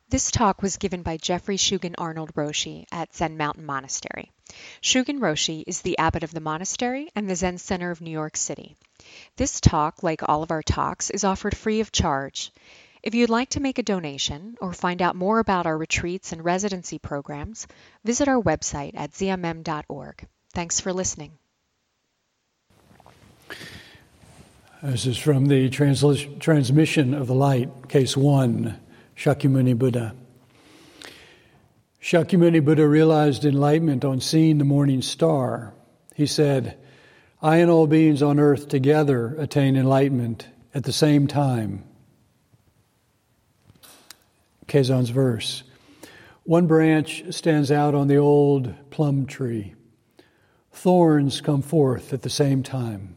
This talk was given by Jeffrey Shugen Arnold Roshi at Zen Mountain Monastery. Shugen Roshi is the abbot of the monastery and the Zen Center of New York City. This talk, like all of our talks, is offered free of charge. If you'd like to make a donation or find out more about our retreats and residency programs, visit our website at zmm.org. Thanks for listening. This is from the Transmission of the Light, Case 1, Shakyamuni Buddha. Shakyamuni Buddha realized enlightenment on seeing the morning star. He said, "I and all beings on earth together attain enlightenment at the same time." Keizan's verse. One branch stands out on the old plum tree. Thorns come forth at the same time.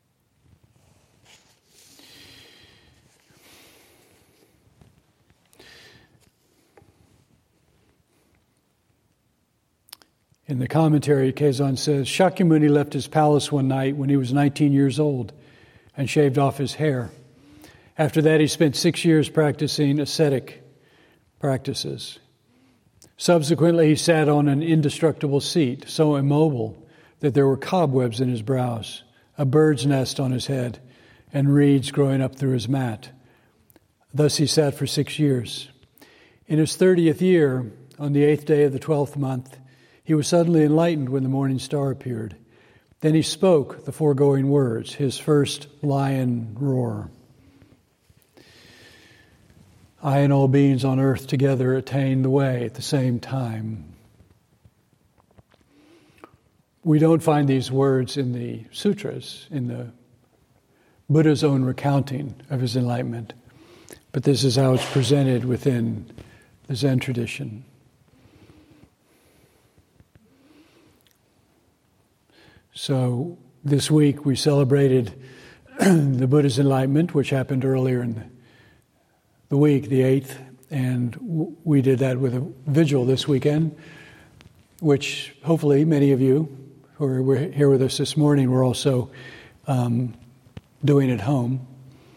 In the commentary, Keizan says, Shakyamuni left his palace one night when he was 19 years old and shaved off his hair. After that, he spent 6 years practicing ascetic practices. Subsequently, he sat on an indestructible seat, so immobile that there were cobwebs in his brows, a bird's nest on his head, and reeds growing up through his mat. Thus he sat for 6 years. In his 30th year, on the 8th day of the 12th month, he was suddenly enlightened when the morning star appeared. Then he spoke the foregoing words, his first lion roar. I and all beings on earth together attain the way at the same time. We don't find these words in the sutras, in the Buddha's own recounting of his enlightenment, but this is how it's presented within the Zen tradition. So this week we celebrated the Buddha's enlightenment, which happened earlier in the week, the 8th, and we did that with a vigil this weekend, which hopefully many of you who are here with us this morning were also doing at home.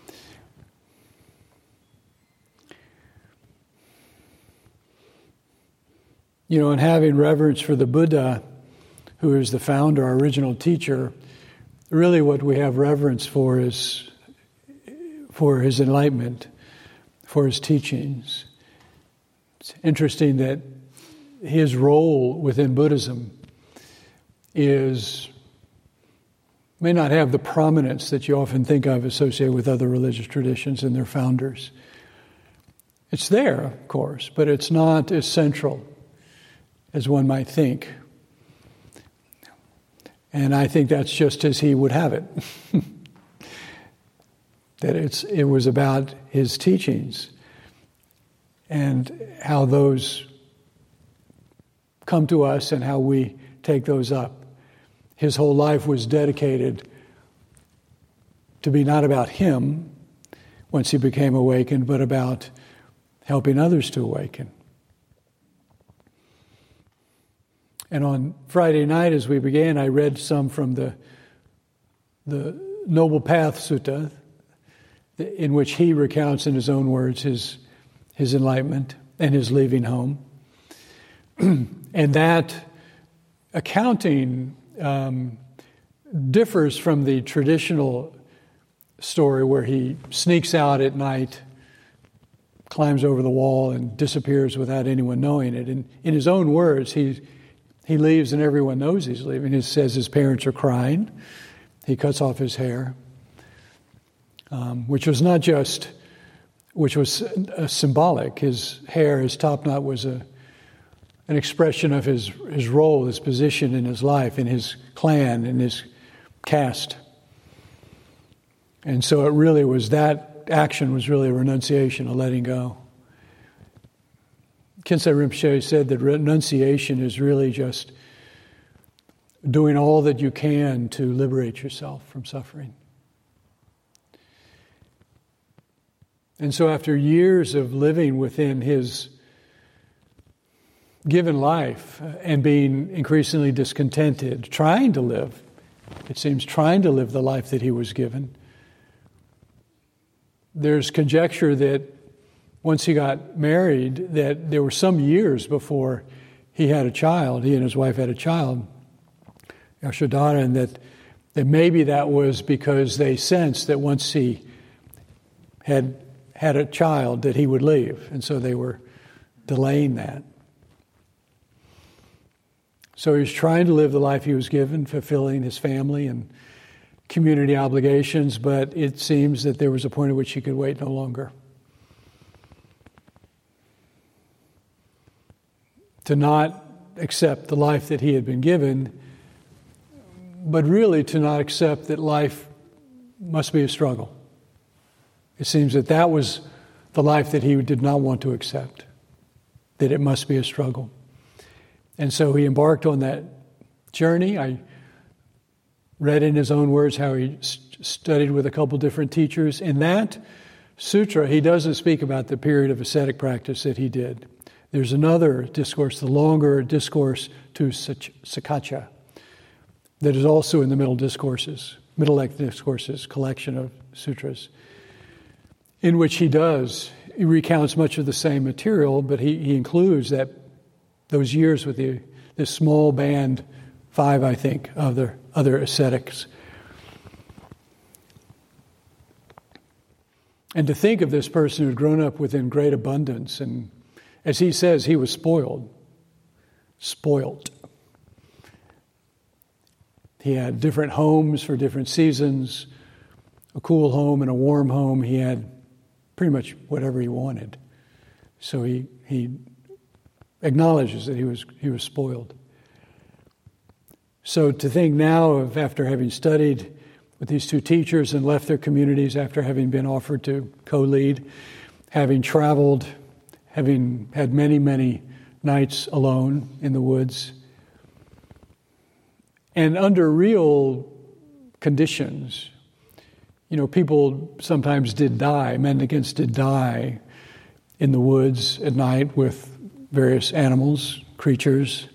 You know, and having reverence for the Buddha, who is the founder, our original teacher, really what we have reverence for is for his enlightenment, for his teachings. It's interesting that his role within Buddhism may not have the prominence that you often think of associated with other religious traditions and their founders. It's there, of course, but it's not as central as one might think. And I think that's just as he would have it. That it was about his teachings and how those come to us and how we take those up. His whole life was dedicated to be not about him once he became awakened, but about helping others to awaken. And on Friday night, as we began, I read some from the Noble Path Sutta, in which he recounts in his own words his enlightenment and his leaving home. And that accounting differs from the traditional story where he sneaks out at night, climbs over the wall, and disappears without anyone knowing it. And in his own words, he leaves and everyone knows he's leaving. He says his parents are crying. He cuts off his hair, which was symbolic. His hair, his top knot was an expression of his role, his position in his life, in his clan, in his caste. And so it really was, that action was really a renunciation, a letting go. Khyentse Rinpoche said that renunciation is really just doing all that you can to liberate yourself from suffering. And so after years of living within his given life and being increasingly discontented, trying to live the life that he was given, there's conjecture that once he got married, that there were some years before he had a child, he and his wife had a child, Yashodhara, and that maybe that was because they sensed that once he had a child that he would leave, and so they were delaying that. So he was trying to live the life he was given, fulfilling his family and community obligations, but it seems that there was a point at which he could wait no longer. To not accept the life that he had been given, but really to not accept that life must be a struggle. It seems that that was the life that he did not want to accept, that it must be a struggle. And so he embarked on that journey. I read in his own words how he studied with a couple different teachers. In that sutra, he doesn't speak about the period of ascetic practice that he did. There's another discourse, the longer discourse to Sakacha, that is also in the Middle Length Discourses collection of sutras, in which he recounts much of the same material, but he includes those years with this small band, 5, I think, of the other ascetics. And to think of this person who had grown up within great abundance, and as he says, he was spoiled. He had different homes for different seasons, a cool home and a warm home. He had pretty much whatever he wanted. So he acknowledges that he was spoiled. So to think now of, after having studied with these two teachers and left their communities, after having been offered to co-lead, having traveled, having had many, many nights alone in the woods, and under real conditions, people sometimes did die, mendicants did die in the woods at night with various animals, creatures.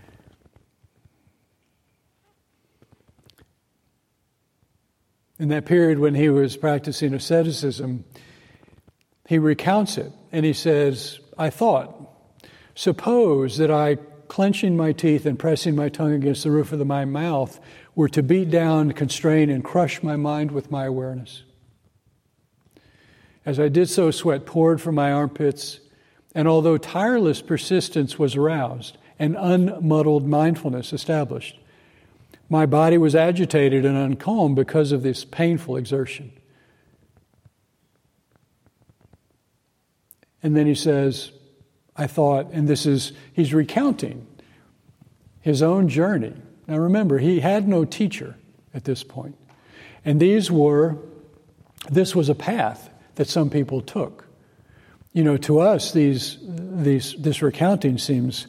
In that period when he was practicing asceticism, he recounts it, and he says, I thought, suppose that I, clenching my teeth and pressing my tongue against the roof of my mouth, were to beat down, constrain, and crush my mind with my awareness. As I did so, sweat poured from my armpits, and although tireless persistence was aroused and unmuddled mindfulness established, my body was agitated and uncalm because of this painful exertion. And then he says, I thought, and he's recounting his own journey. Now remember, he had no teacher at this point. And this was a path that some people took. To us, this recounting seems,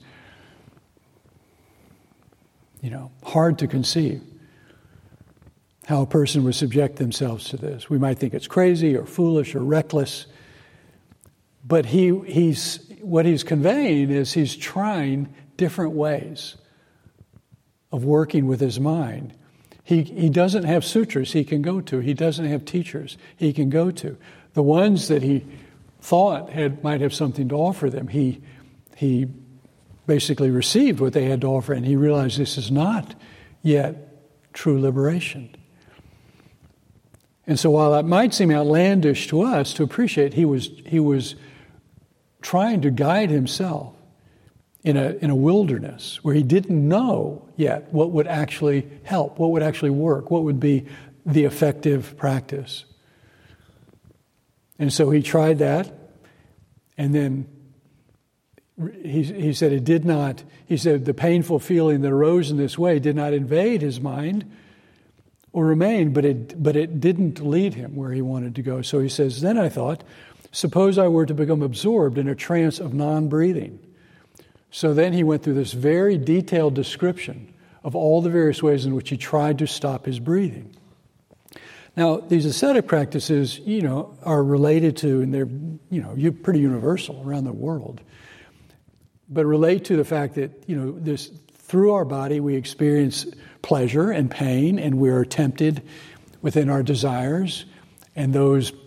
hard to conceive how a person would subject themselves to this. We might think it's crazy or foolish or reckless, but what he's conveying is he's trying different ways of working with his mind. He doesn't have sutras he can go to. He doesn't have teachers he can go to. The ones that he thought might have something to offer them, he basically received what they had to offer, and he realized this is not yet true liberation. And so while that might seem outlandish to us to appreciate, he was trying to guide himself in a wilderness where he didn't know yet what would actually help, what would actually work, what would be the effective practice. And so he tried that, and then he said it did not, he said the painful feeling that arose in this way did not invade his mind or remain, but it didn't lead him where he wanted to go. So he says, then I thought, suppose I were to become absorbed in a trance of non-breathing. So then he went through this very detailed description of all the various ways in which he tried to stop his breathing. Now, these ascetic practices, are related to, and they're, pretty universal around the world, but relate to the fact that, through our body we experience pleasure and pain, and we are tempted within our desires, and those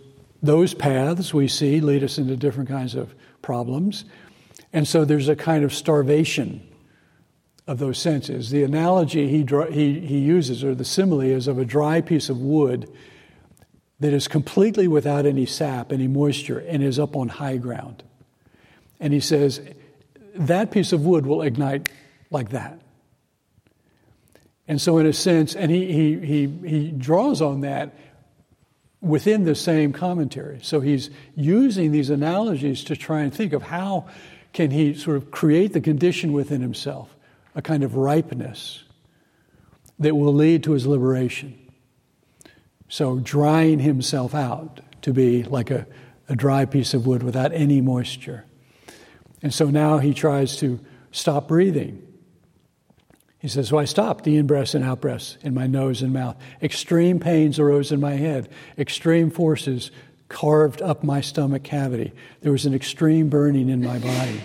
those paths we see lead us into different kinds of problems. And so there's a kind of starvation of those senses. The analogy he uses, or the simile, is of a dry piece of wood that is completely without any sap, any moisture, and is up on high ground. And he says, that piece of wood will ignite like that. And so in a sense, and he draws on that within the same commentary. So he's using these analogies to try and think of how can he sort of create the condition within himself, a kind of ripeness that will lead to his liberation. So drying himself out to be like a dry piece of wood without any moisture. And so now he tries to stop breathing. He says, so I stopped the in-breaths and out-breaths in my nose and mouth. Extreme pains arose in my head. Extreme forces carved up my stomach cavity. There was an extreme burning in my body.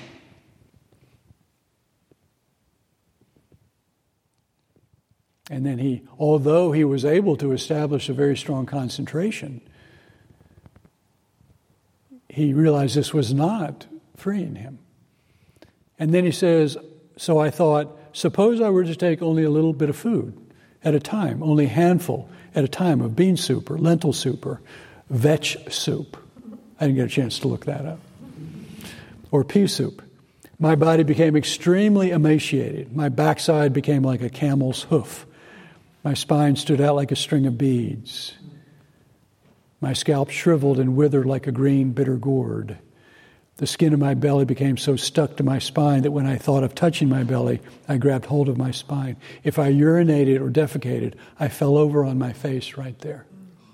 And then although he was able to establish a very strong concentration, he realized this was not freeing him. And then he says, so I thought, suppose I were to take only a little bit of food at a time, only a handful at a time of bean soup or lentil soup or vetch soup. I didn't get a chance to look that up. Or pea soup. My body became extremely emaciated. My backside became like a camel's hoof. My spine stood out like a string of beads. My scalp shriveled and withered like a green, bitter gourd. The skin of my belly became so stuck to my spine that when I thought of touching my belly, I grabbed hold of my spine. If I urinated or defecated, I fell over on my face right there.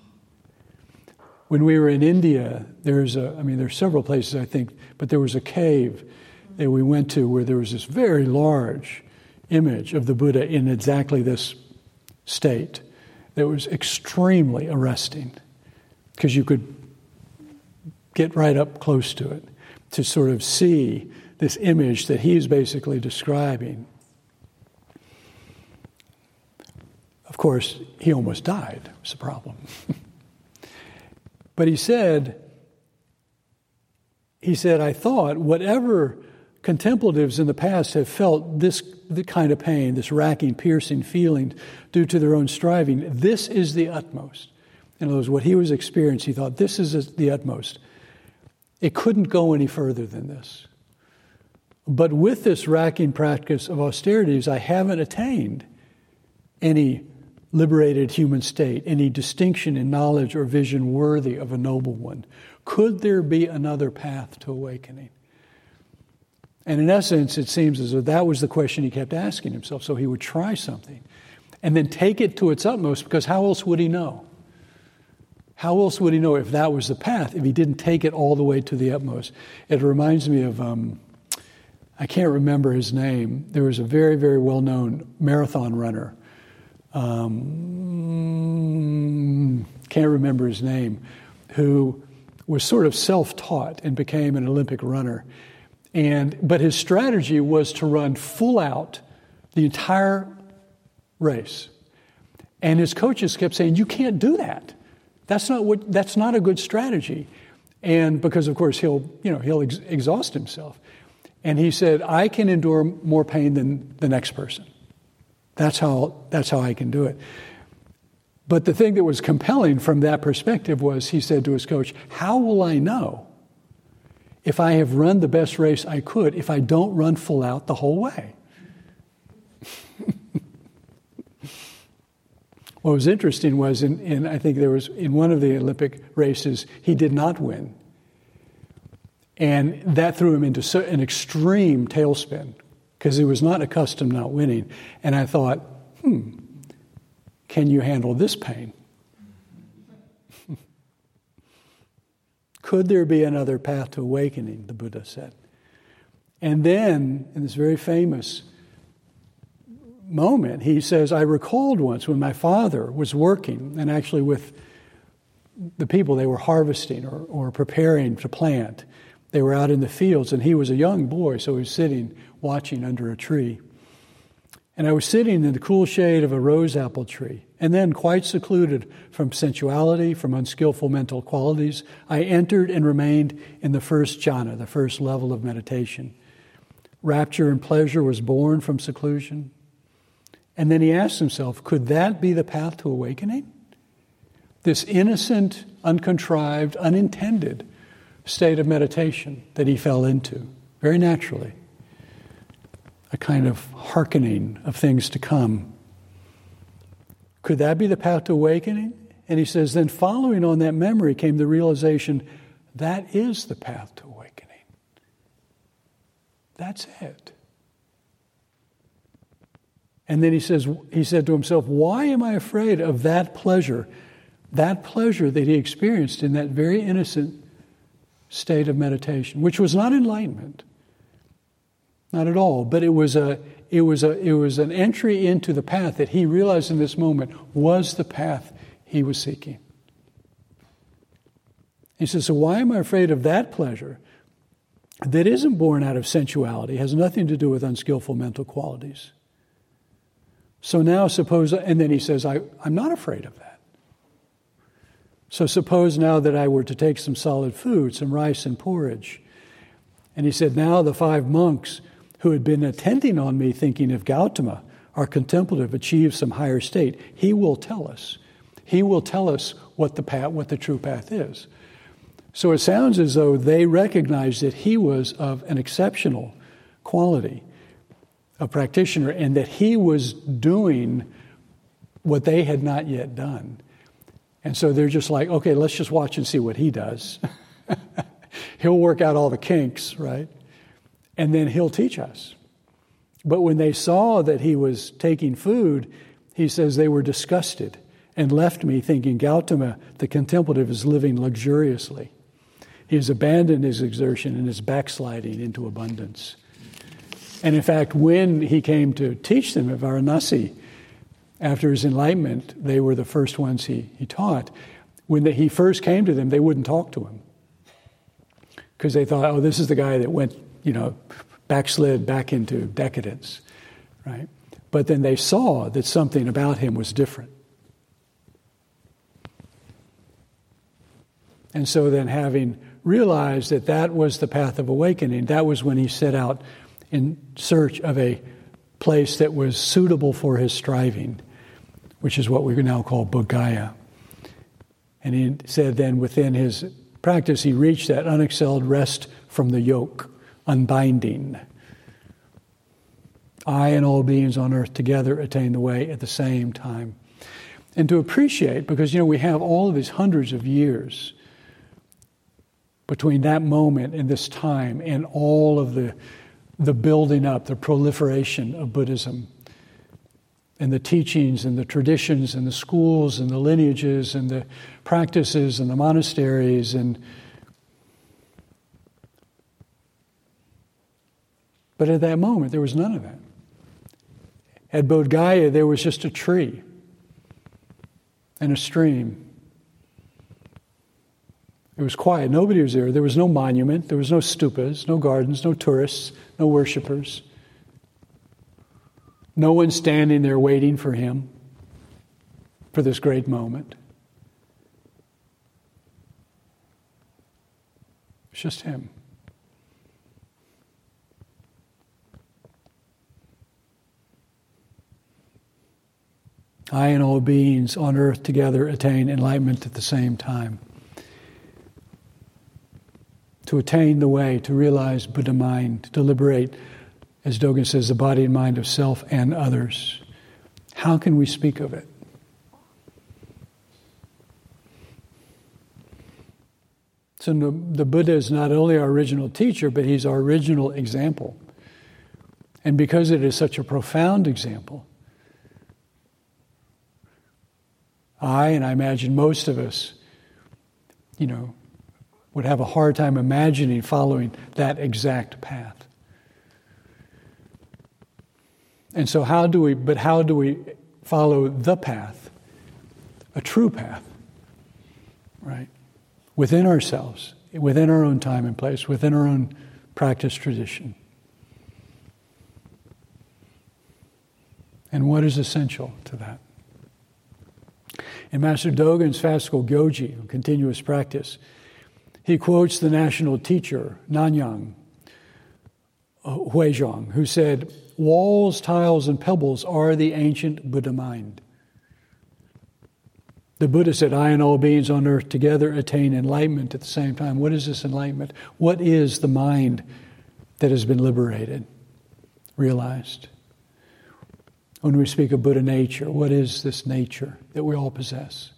When we were in India, there's several places, I think, but there was a cave that we went to where there was this very large image of the Buddha in exactly this state that was extremely arresting because you could get right up close to it to sort of see this image that he's basically describing. Of course, he almost died. It was a problem. But he said, I thought whatever contemplatives in the past have felt the kind of pain, this racking, piercing feeling due to their own striving, this is the utmost. In other words, what he was experiencing, he thought, this is the utmost. It couldn't go any further than this. But with this racking practice of austerities, I haven't attained any liberated human state, any distinction in knowledge or vision worthy of a noble one. Could there be another path to awakening? And in essence, it seems as though that was the question he kept asking himself. So he would try something and then take it to its utmost, because how else would he know? How else would he know if that was the path, if he didn't take it all the way to the utmost? It reminds me of, I can't remember his name. There was a very, very well-known marathon runner. Can't remember his name, who was sort of self-taught and became an Olympic runner. But his strategy was to run full out the entire race. And his coaches kept saying, you can't do that. That's not a good strategy. And because of course he'll exhaust himself. And he said, I can endure more pain than the next person. That's how I can do it. But the thing that was compelling from that perspective was, he said to his coach, how will I know if I have run the best race I could if I don't run full out the whole way? What was interesting was, I think there was in one of the Olympic races, he did not win. And that threw him into an extreme tailspin because he was not accustomed not winning. And I thought, can you handle this pain? Could there be another path to awakening, the Buddha said. And then, in this very famous moment, he says, I recalled once when my father was working, and actually with the people they were harvesting or preparing to plant. They were out in the fields, and he was a young boy, so he was sitting watching under a tree. And I was sitting in the cool shade of a rose apple tree, and then, quite secluded from sensuality, from unskillful mental qualities, I entered and remained in the first jhana, the first level of meditation. Rapture and pleasure was born from seclusion. And then he asked himself, could that be the path to awakening? This innocent, uncontrived, unintended state of meditation that he fell into, very naturally. A kind of hearkening of things to come. Could that be the path to awakening? And he says, then following on that memory came the realization, that is the path to awakening. That's it. And then he said to himself, why am I afraid of that pleasure that he experienced in that very innocent state of meditation, which was not enlightenment. Not at all, but it was an entry into the path that he realized in this moment was the path he was seeking. He says, so why am I afraid of that pleasure that isn't born out of sensuality, has nothing to do with unskillful mental qualities? So now suppose, and then he says, I'm not afraid of that. So suppose now that I were to take some solid food, some rice and porridge. And he said, now the 5 monks who had been attending on me, thinking if Gautama, our contemplative, achieves some higher state, he will tell us. He will tell us what the true path is. So it sounds as though they recognized that he was of an exceptional quality, a practitioner, and that he was doing what they had not yet done. And so they're just like, okay, let's just watch and see what he does. He'll work out all the kinks, right? And then he'll teach us. But when they saw that he was taking food, he says they were disgusted and left me thinking Gautama, the contemplative, is living luxuriously. He has abandoned his exertion and is backsliding into abundance. And in fact, when he came to teach them at Varanasi, after his enlightenment, they were the first ones he taught. When he first came to them, they wouldn't talk to him. Because they thought, oh, this is the guy that went, backslid back into decadence, right? But then they saw that something about him was different. And so then having realized that that was the path of awakening, that was when he set out in search of a place that was suitable for his striving, which is what we now call Bodhgaya. And he said then within his practice, he reached that unexcelled rest from the yoke, unbinding. I and all beings on earth together attain the way at the same time. And to appreciate, because, we have all of these hundreds of years between that moment and this time and all of the building up, the proliferation of Buddhism and the teachings and the traditions and the schools and the lineages and the practices and the monasteries But at that moment, there was none of that. At Bodhgaya, there was just a tree and a stream. It was quiet. Nobody was there. There was no monument. There was no stupas, no gardens, no tourists, no worshipers. No one standing there waiting for him for this great moment. It's just him. I and all beings on earth together attain enlightenment at the same time. To attain the way, to realize Buddha mind, to liberate, as Dogen says, the body and mind of self and others. How can we speak of it? So the Buddha is not only our original teacher, but he's our original example. And because it is such a profound example, I imagine most of us, would have a hard time imagining following that exact path. And so how do we follow the path, a true path, right? Within ourselves, within our own time and place, within our own practice tradition. And what is essential to that? In Master Dogen's Fascicle Gyoji, continuous practice, he quotes the national teacher, Nanyang Huizhong, who said, "Walls, tiles, and pebbles are the ancient Buddha mind." The Buddha said, "I and all beings on earth together attain enlightenment at the same time." What is this enlightenment? What is the mind that has been liberated, realized? When we speak of Buddha nature, what is this nature that we all possess?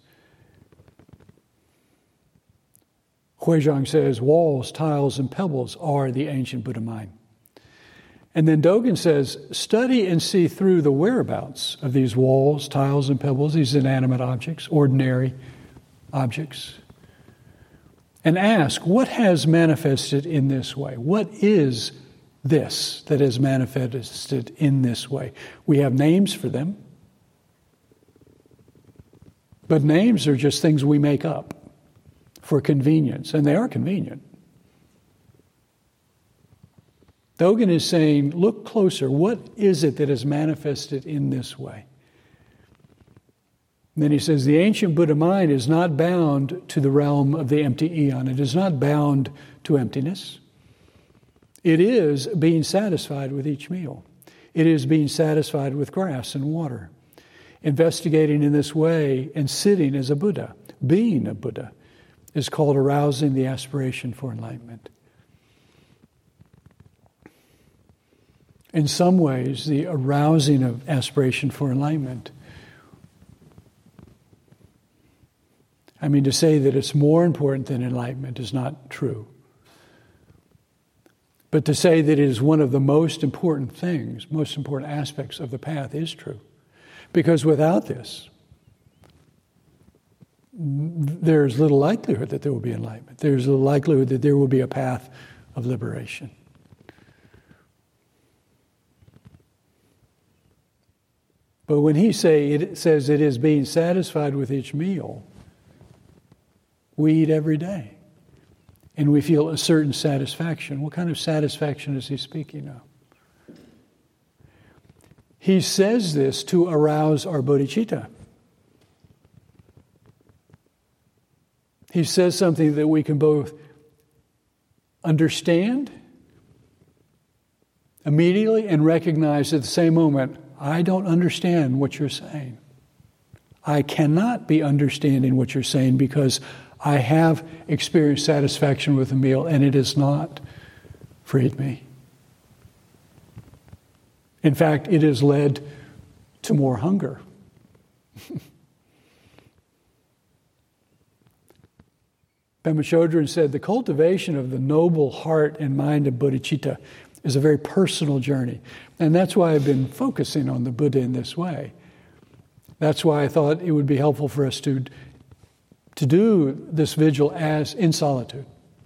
Huizhong says, walls, tiles, and pebbles are the ancient Buddha mind. And then Dogen says, study and see through the whereabouts of these walls, tiles, and pebbles, these inanimate objects, ordinary objects. And ask, what has manifested in this way? What is this that has manifested in this way? We have names for them. But names are just things we make up for convenience, and they are convenient. Dogen is saying, look closer. What is it that has manifested in this way? And then he says, the ancient Buddha mind is not bound to the realm of the empty eon. It is not bound to emptiness. It is being satisfied with each meal. It is being satisfied with grass and water. Investigating in this way and sitting as a Buddha, being a Buddha, is called arousing the aspiration for enlightenment. In some ways, the arousing of aspiration for enlightenment, to say that it's more important than enlightenment is not true. But to say that it is one of the most important things, most important aspects of the path is true. Because without this, there's little likelihood that there will be enlightenment. There's little likelihood that there will be a path of liberation. But when he says it is being satisfied with each meal, we eat every day. And we feel a certain satisfaction. What kind of satisfaction is he speaking of? He says this to arouse our bodhicitta. He says something that we can both understand immediately and recognize at the same moment, I don't understand what you're saying. I cannot be understanding what you're saying because I have experienced satisfaction with a meal and it has not freed me. In fact, it has led to more hunger. Pema Chodron said, the cultivation of the noble heart and mind of bodhicitta is a very personal journey. And that's why I've been focusing on the Buddha in this way. That's why I thought it would be helpful for us to do this vigil as in solitude.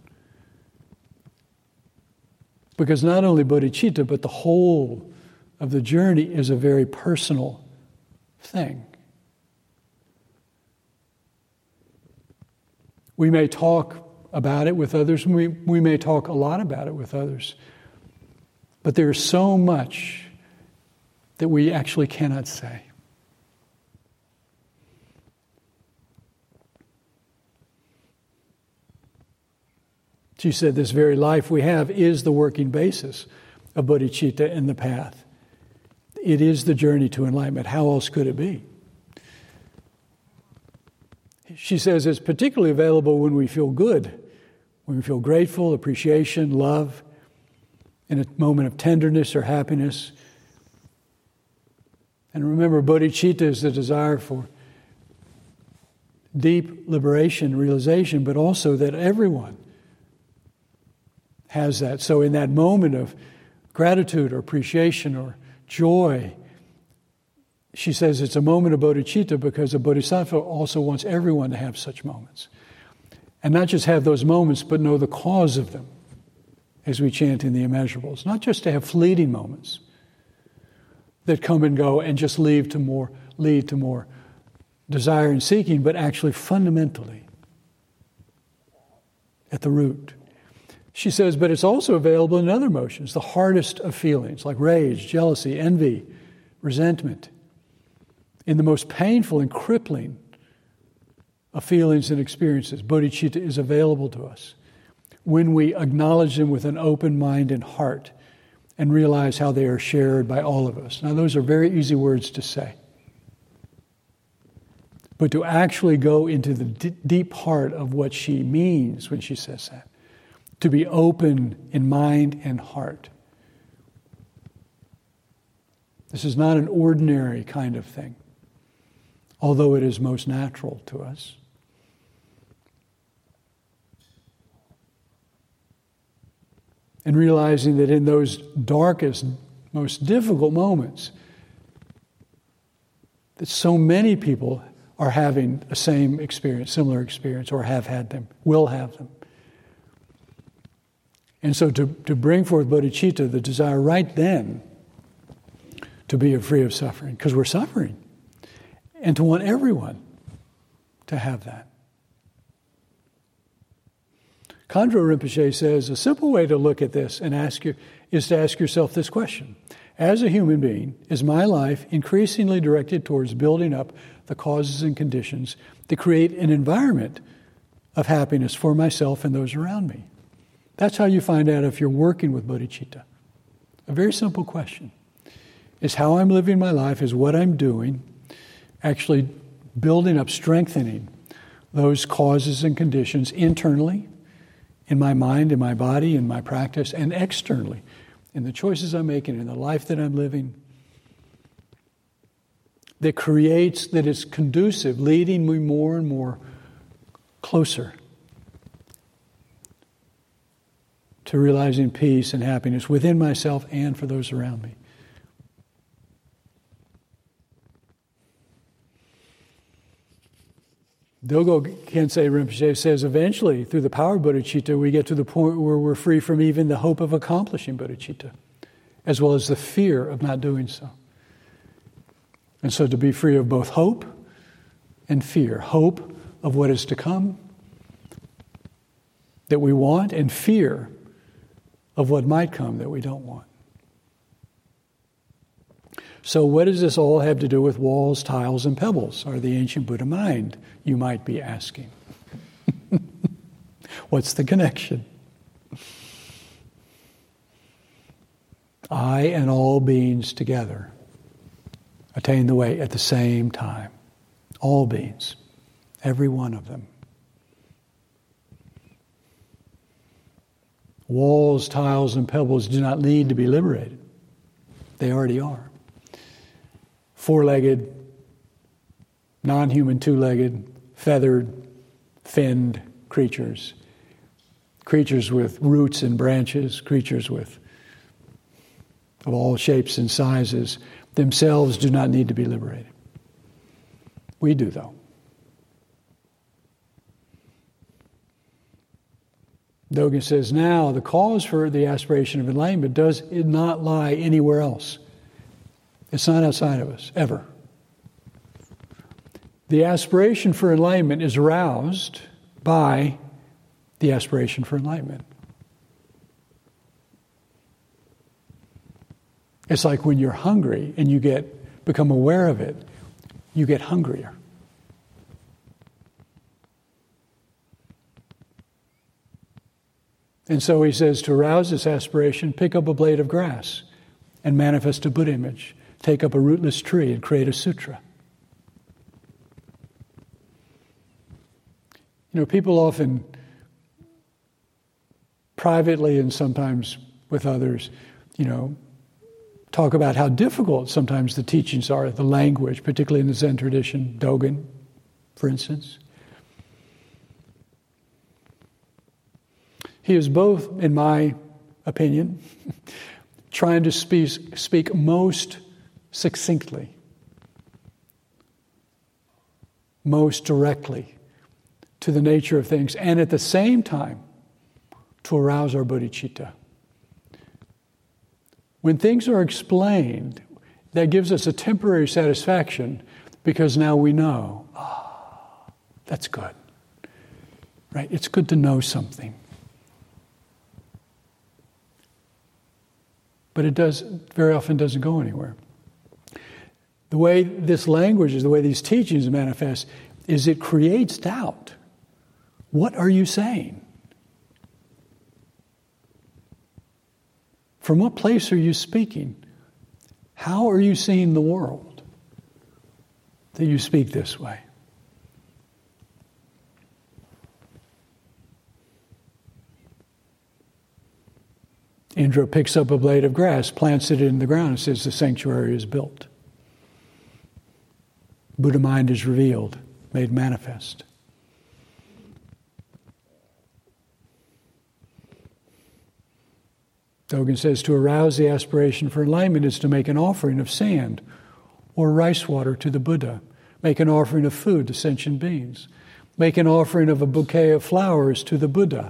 Because not only bodhicitta, but the whole of the journey is a very personal thing. We may talk about it with others, we may talk a lot about it with others, but there's so much that we actually cannot say. She said, this very life we have is the working basis of bodhicitta and the path. It is the journey to enlightenment. How else could it be? She says it's particularly available when we feel good, when we feel grateful, appreciation, love, in a moment of tenderness or happiness. And remember, bodhicitta is the desire for deep liberation, realization, but also that everyone has that. So in that moment of gratitude or appreciation or joy, she says it's a moment of bodhicitta because a bodhisattva also wants everyone to have such moments. And not just have those moments, but know the cause of them, as we chant in the immeasurables. Not just to have fleeting moments that come and go and just lead to more desire and seeking, but actually fundamentally at the root. She says, but it's also available in other emotions, the hardest of feelings, like rage, jealousy, envy, resentment, In the most painful and crippling of feelings and experiences, bodhicitta is available to us when we acknowledge them with an open mind and heart and realize how they are shared by all of us. Now, those are very easy words to say. But to actually go into the deep heart of what she means when she says that, to be open in mind and heart. This is not an ordinary kind of thing, although it is most natural to us. And realizing that in those darkest, most difficult moments, that so many people are having the same experience, similar experience, or have had them, will have them. And so to bring forth bodhicitta, the desire right then to be free of suffering, because we're suffering, and to want everyone to have that. Khandro Rinpoche says a simple way to look at this and is to ask yourself this question. As a human being, is my life increasingly directed towards building up the causes and conditions that create an environment of happiness for myself and those around me? That's how you find out if you're working with bodhicitta. A very simple question. Is how I'm living my life, is what I'm doing, actually building up, strengthening those causes and conditions internally, in my mind, in my body, in my practice, and externally, in the choices I'm making, in the life that I'm living, that creates, that is conducive, leading me more and more closer to realizing peace and happiness within myself and for those around me. Dogo Kensei Rinpoche says eventually, through the power of bodhicitta, we get to the point where we're free from even the hope of accomplishing bodhicitta, as well as the fear of not doing so. And so to be free of both hope and fear. Hope of what is to come that we want, and fear of what might come that we don't want. So what does this all have to do with walls, tiles, and pebbles, or the ancient Buddha mind, you might be asking? What's the connection? I and all beings together attain the way at the same time. All beings, every one of them. Walls, tiles, and pebbles do not need to be liberated. They already are. Four-legged, non-human two-legged, feathered, finned creatures. Creatures with roots and branches, creatures of all shapes and sizes, themselves do not need to be liberated. We do, though. Dogen says, now the cause for the aspiration of enlightenment does not lie anywhere else. It's not outside of us, ever. The aspiration for enlightenment is aroused by the aspiration for enlightenment. It's like when you're hungry and you become aware of it, you get hungrier. And so he says, to arouse this aspiration, pick up a blade of grass and manifest a Buddha image. Take up a rootless tree and create a sutra. You know, people often, privately and sometimes with others, talk about how difficult sometimes the teachings are, the language, particularly in the Zen tradition, Dogen, for instance. He is both, in my opinion, trying to speak most succinctly, most directly to the nature of things, and at the same time to arouse our bodhicitta. When things are explained, that gives us a temporary satisfaction because now we know, that's good, right? It's good to know something. But it very often doesn't go anywhere. The way this language is, the way these teachings manifest, is it creates doubt. What are you saying? From what place are you speaking? How are you seeing the world that you speak this way? Indra picks up a blade of grass, plants it in the ground, and says the sanctuary is built. Buddha mind is revealed, made manifest. Dogen says to arouse the aspiration for enlightenment is to make an offering of sand or rice water to the Buddha, make an offering of food to sentient beings, make an offering of a bouquet of flowers to the Buddha,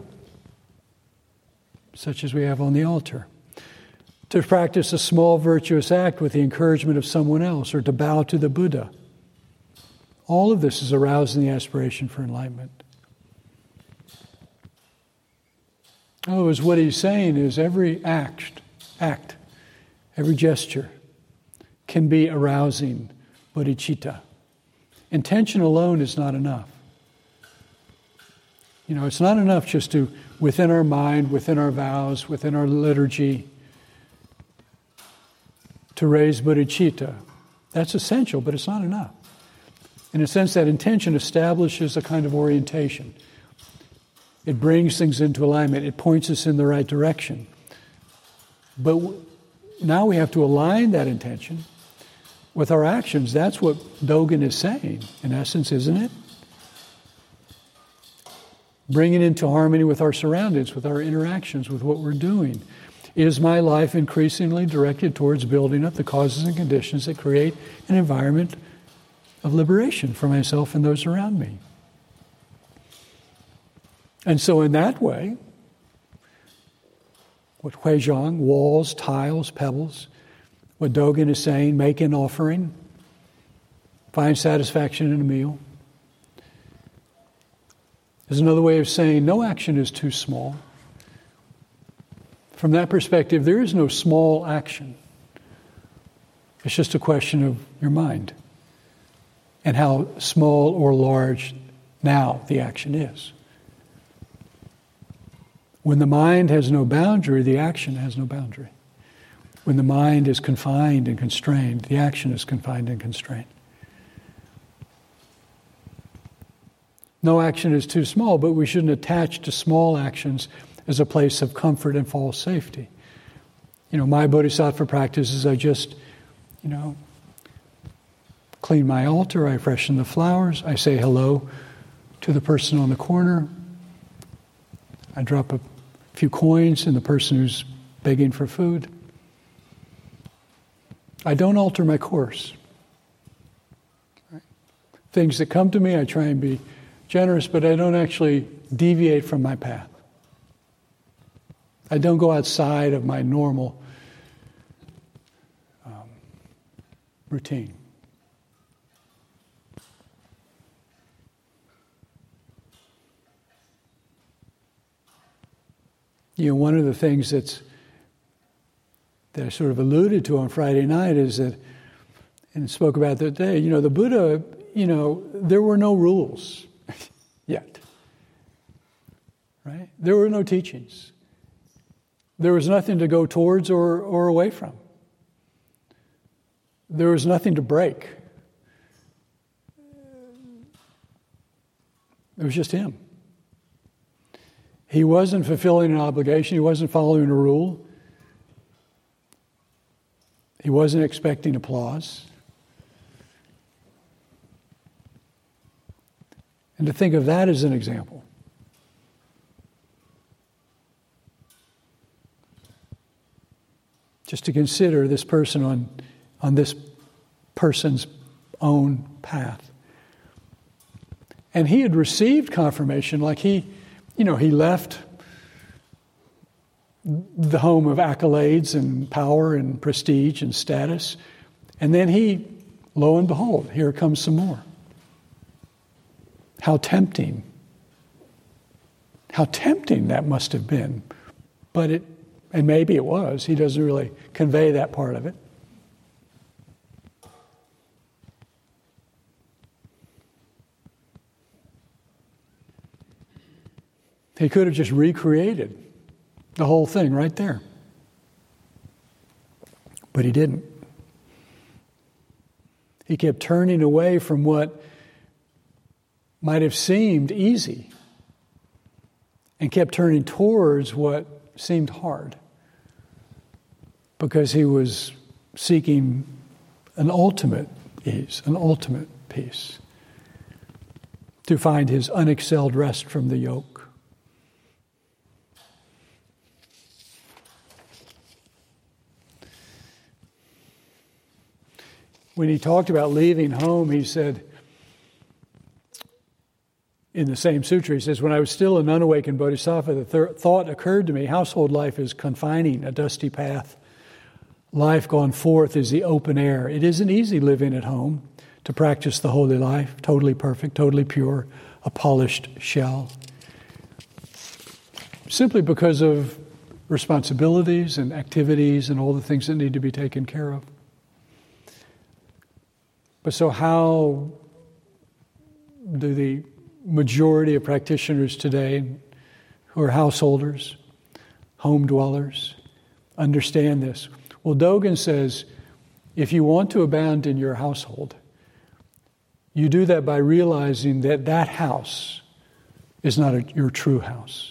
such as we have on the altar, to practice a small virtuous act with the encouragement of someone else, or to bow to the Buddha. All of this is arousing the aspiration for enlightenment. In other words, what he's saying is every act, every gesture can be arousing bodhicitta. Intention alone is not enough. It's not enough just to, within our mind, within our vows, within our liturgy, to raise bodhicitta. That's essential, but it's not enough. In a sense, that intention establishes a kind of orientation. It brings things into alignment. It points us in the right direction. But now we have to align that intention with our actions. That's what Dogen is saying, in essence, isn't it? Bring it into harmony with our surroundings, with our interactions, with what we're doing. Is my life increasingly directed towards building up the causes and conditions that create an environment of liberation for myself and those around me? And so in that way, what Huizhong, walls, tiles, pebbles, what Dogen is saying, make an offering, find satisfaction in a meal, is another way of saying no action is too small. From that perspective, there is no small action. It's just a question of your mind and how small or large now the action is. When the mind has no boundary, the action has no boundary. When the mind is confined and constrained, the action is confined and constrained. No action is too small, but we shouldn't attach to small actions as a place of comfort and false safety. My bodhisattva practice is I just, clean my altar, I freshen the flowers, I say hello to the person on the corner, I drop a few coins in the person who's begging for food. I don't alter my course. Right? Things that come to me, I try and be generous, but I don't actually deviate from my path. I don't go outside of my normal routine. One of the things that I sort of alluded to on Friday night is that, and spoke about that day, the Buddha, there were no rules yet. Right? There were no teachings. There was nothing to go towards or away from. There was nothing to break. It was just him. He wasn't fulfilling an obligation. He wasn't following a rule. He wasn't expecting applause. And to think of that as an example. Just to consider this person on this person's own path. And he had received confirmation, like he left the home of accolades and power and prestige and status. And then he, lo and behold, here comes some more. How tempting. How tempting that must have been. And maybe it was. He doesn't really convey that part of it. He could have just recreated the whole thing right there. But he didn't. He kept turning away from what might have seemed easy and kept turning towards what seemed hard, because he was seeking an ultimate ease, an ultimate peace, to find his unexcelled rest from the yoke. When he talked about leaving home, he said, in the same sutra, he says, when I was still an unawakened bodhisattva, the thought occurred to me, household life is confining, a dusty path. Life gone forth is the open air. It isn't easy living at home to practice the holy life, totally perfect, totally pure, a polished shell. Simply because of responsibilities and activities and all the things that need to be taken care of. But so how do the majority of practitioners today who are householders, home dwellers, understand this? Well, Dogen says, if you want to abound in your household, you do that by realizing that that house is not your true house.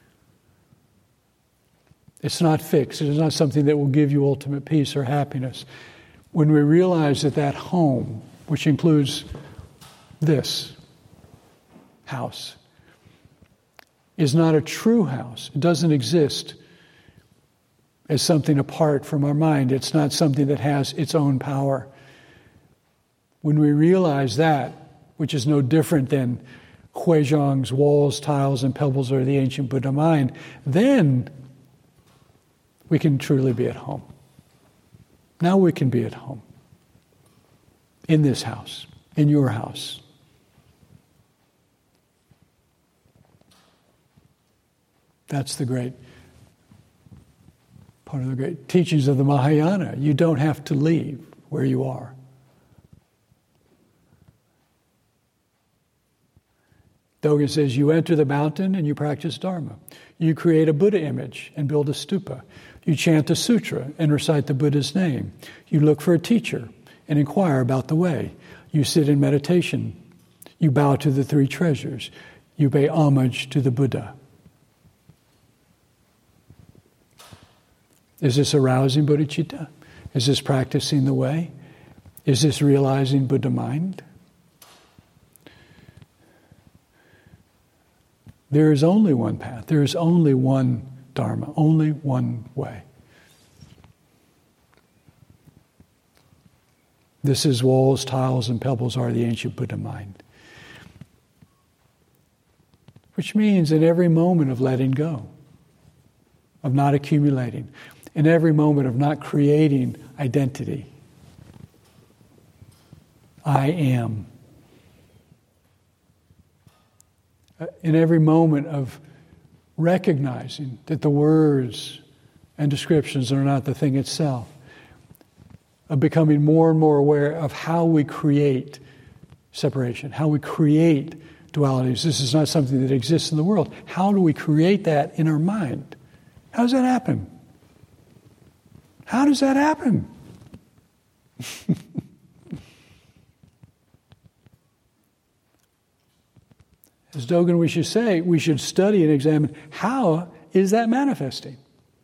It's not fixed. It is not something that will give you ultimate peace or happiness. When we realize that that home, which includes this house, is not a true house, it doesn't exist as something apart from our mind. It's not something that has its own power. When we realize that, which is no different than Huizhong's walls, tiles, and pebbles are the ancient Buddha mind, then we can truly be at home. Now we can be at home. In this house, in your house. That's the great part of the great teachings of the Mahayana. You don't have to leave where you are. Dogen says you enter the mountain and you practice Dharma. You create a Buddha image and build a stupa. You chant a sutra and recite the Buddha's name. You look for a teacher and inquire about the way. You sit in meditation. You bow to the three treasures. You pay homage to the Buddha. Is this arousing bodhicitta? Is this practicing the way? Is this realizing Buddha mind? There is only one path. There is only one Dharma, only one way. This is walls, tiles, and pebbles are the ancient Buddha mind. Which means in every moment of letting go, of not accumulating, in every moment of not creating identity. I am. In every moment of recognizing that the words and descriptions are not the thing itself. Of becoming more and more aware of how we create separation, how we create dualities. This is not something that exists in the world. How do we create that in our mind? How does that happen? How does that happen? As Dogen we should say, we should study and examine how is that manifesting?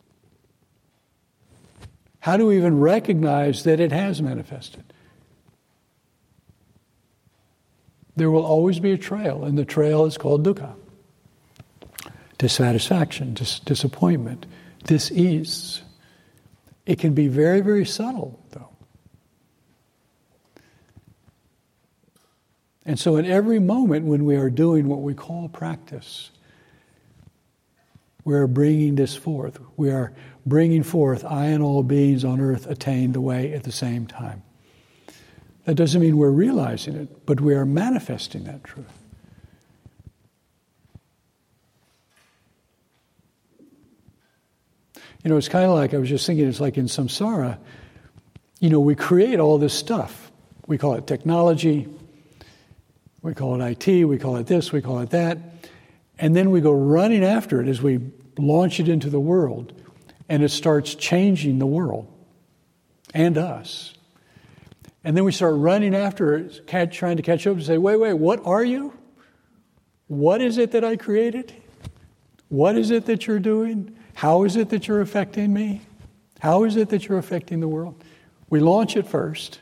How do we even recognize that it has manifested? There will always be a trail, and the trail is called dukkha. Dissatisfaction, disappointment, dis-ease. It can be very, very subtle, though. And so in every moment when we are doing what we call practice, we are bringing this forth. We are bringing forth, I and all beings on earth attain the way at the same time. That doesn't mean we're realizing it, but we are manifesting that truth. You know, it's kind of like, I was just thinking, it's like in samsara, you know, we create all this stuff. We call it technology, we call it IT, we call it this, we call it that. And then we go running after it as we launch it into the world, and it starts changing the world and us. And then we start running after it, trying to catch up and say, wait, what are you? What is it that I created? What is it that you're doing? How is it that you're affecting me? How is it that you're affecting the world? We launch it first.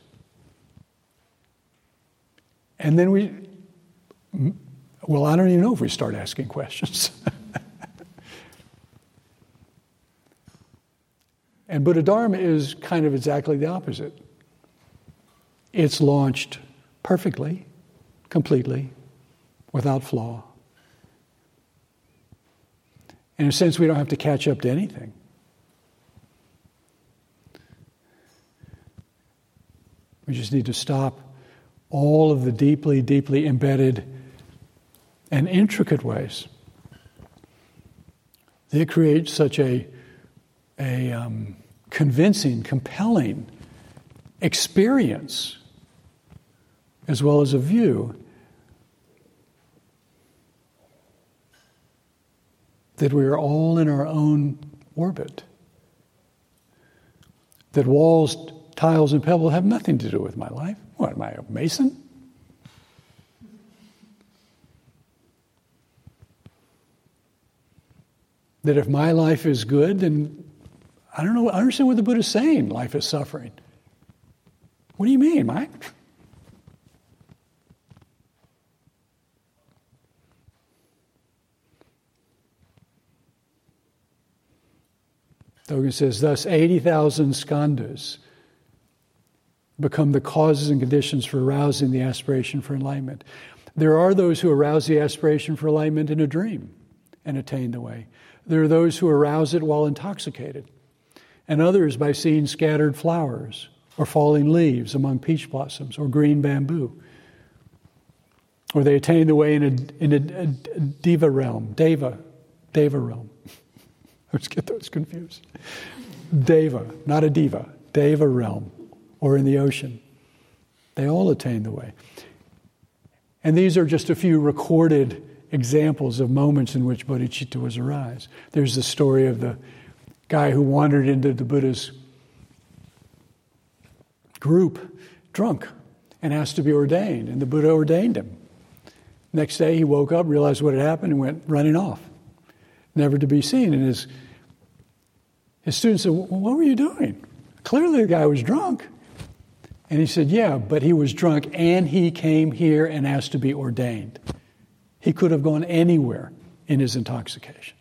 And then I don't even know if we start asking questions. And Buddha Dharma is kind of exactly the opposite. It's launched perfectly, completely, without flaw. In a sense, we don't have to catch up to anything. We just need to stop all of the deeply, deeply embedded and intricate ways that create such a convincing, compelling experience as well as a view that we are all in our own orbit. That walls, tiles, and pebbles have nothing to do with my life. What, am I a mason? That if my life is good, then I don't know, I understand what the Buddha is saying, life is suffering. What do you mean, Mike? Dogen says, thus 80,000 skandhas become the causes and conditions for arousing the aspiration for enlightenment. There are those who arouse the aspiration for enlightenment in a dream and attain the way. There are those who arouse it while intoxicated, and others by seeing scattered flowers or falling leaves among peach blossoms or green bamboo. Or they attain the way in a deva realm, deva realm. I just get those confused. Deva, not a diva, deva realm, or in the ocean. They all attain the way. And these are just a few recorded examples of moments in which bodhicitta was arise. There's the story of the guy who wandered into the Buddha's group drunk and asked to be ordained, and the Buddha ordained him. Next day he woke up, realized what had happened, and went running off, never to be seen. And his students said, well, what were you doing? Clearly the guy was drunk. And he said, yeah, but he was drunk and he came here and asked to be ordained. He could have gone anywhere in his intoxication.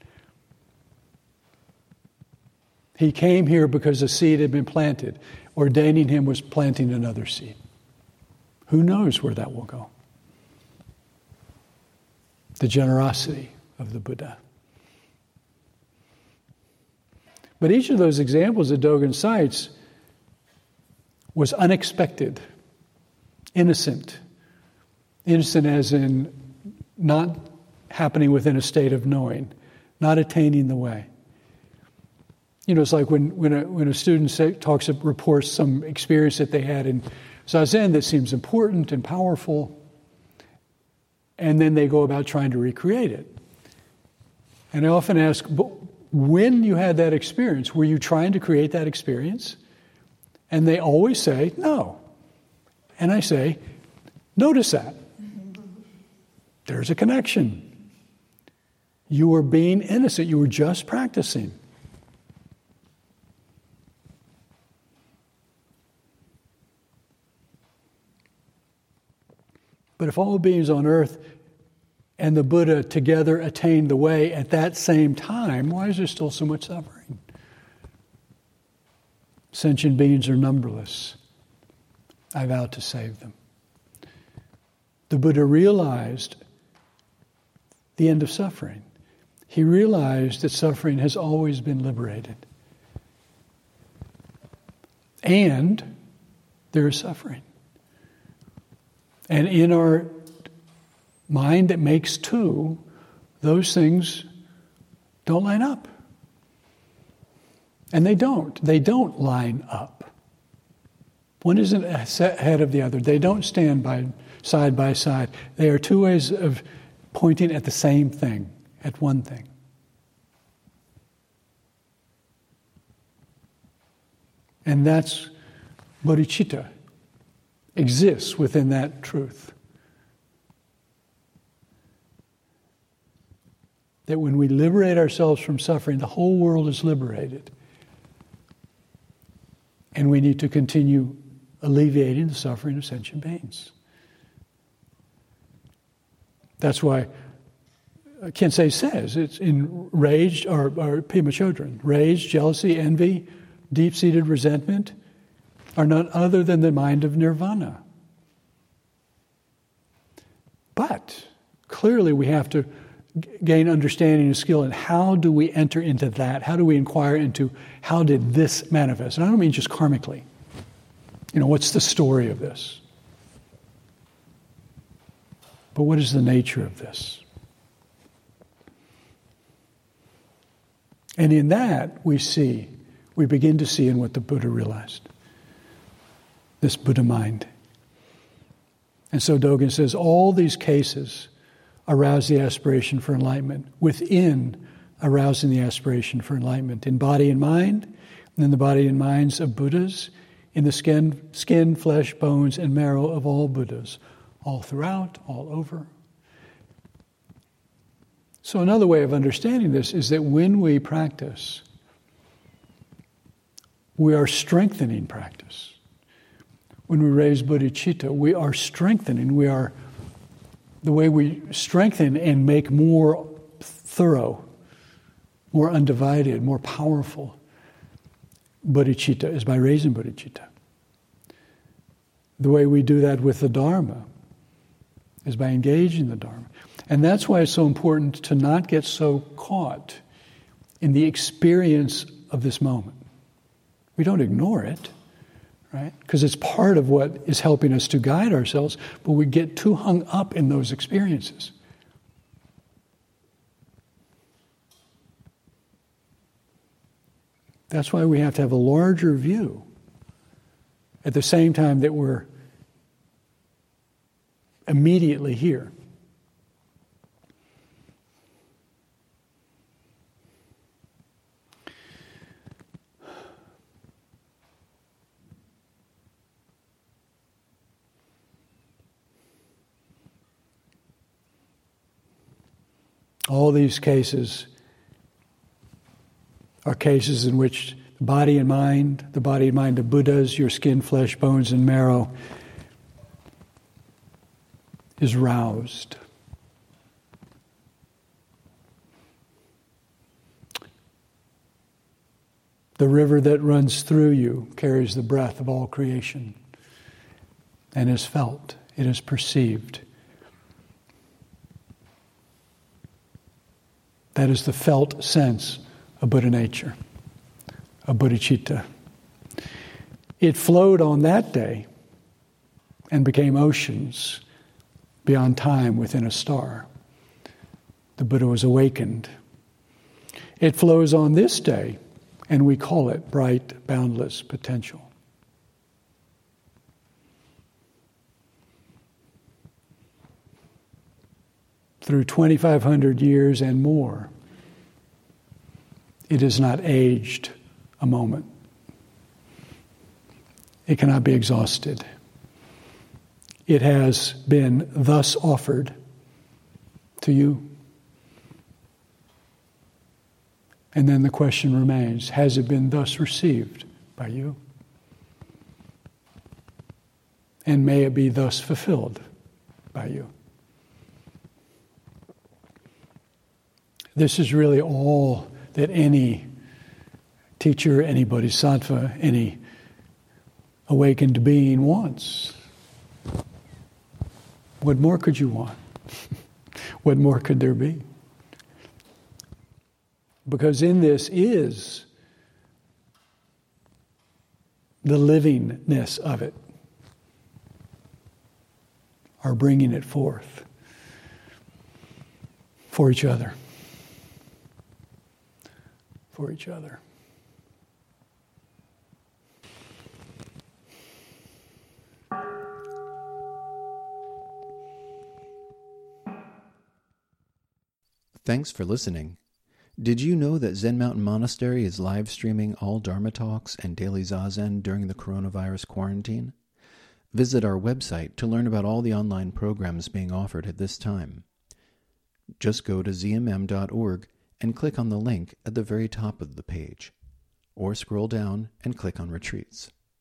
He came here because a seed had been planted. Ordaining him was planting another seed. Who knows where that will go? The generosity of the Buddha. But each of those examples that Dogen cites was unexpected, innocent. Innocent as in not happening within a state of knowing, not attaining the way. You know, it's like when a student reports some experience that they had in Zazen that seems important and powerful, and then they go about trying to recreate it. And I often ask, but when you had that experience, were you trying to create that experience? And they always say, no. And I say, notice that. There's a connection. You were being innocent. You were just practicing. But if all beings on earth and the Buddha together attained the way at that same time, why is there still so much suffering? Sentient beings are numberless. I vow to save them. The Buddha realized the end of suffering. He realized that suffering has always been liberated. And there is suffering. And in our mind that makes two, those things don't line up. And they don't line up. One isn't ahead of the other. They don't stand side by side. They are two ways of pointing at the same thing, at one thing. And that's bodhicitta, exists within that truth. That when we liberate ourselves from suffering, the whole world is liberated. And we need to continue alleviating the suffering of sentient beings. That's why Kensei says it's in rage, or Pema Chodron, rage, jealousy, envy, deep-seated resentment are none other than the mind of nirvana. But clearly we have to gain understanding and skill in how do we enter into that? How do we inquire into how did this manifest? And I don't mean just karmically. What's the story of this? But what is the nature of this? And in that we begin to see in what the Buddha realized. This Buddha mind. And so Dogen says all these cases arouse the aspiration for enlightenment, within arousing the aspiration for enlightenment, in body and mind, and in the body and minds of Buddhas, in the skin, flesh, bones, and marrow of all Buddhas, all throughout, all over. So another way of understanding this is that when we practice, we are strengthening practice. When we raise bodhicitta, we are strengthening. The way we strengthen and make more thorough, more undivided, more powerful bodhicitta is by raising bodhicitta. The way we do that with the Dharma is by engaging the Dharma. And that's why it's so important to not get so caught in the experience of this moment. We don't ignore it, right? Because it's part of what is helping us to guide ourselves, but we get too hung up in those experiences. That's why we have to have a larger view at the same time that we're immediately here. All these cases are cases in which the body and mind of Buddhas, your skin, flesh, bones, and marrow, is roused. The river that runs through you carries the breath of all creation and is felt, it is perceived. That is the felt sense of Buddha nature, of bodhicitta. It flowed on that day and became oceans beyond time within a star. The Buddha was awakened. It flows on this day, and we call it bright, boundless potential. Through 2,500 years and more, it has not aged a moment. It cannot be exhausted. It has been thus offered to you. And then the question remains, has it been thus received by you? And may it be thus fulfilled by you. This is really all that any teacher, any bodhisattva, any awakened being wants. What more could you want? What more could there be? Because in this is the livingness of it, our bringing it forth for each other. For each other. Thanks for listening. Did you know that Zen Mountain Monastery is live streaming all Dharma talks and daily Zazen during the coronavirus quarantine? Visit our website to learn about all the online programs being offered at this time. Just go to zmm.org and click on the link at the very top of the page, or scroll down and click on Retreats.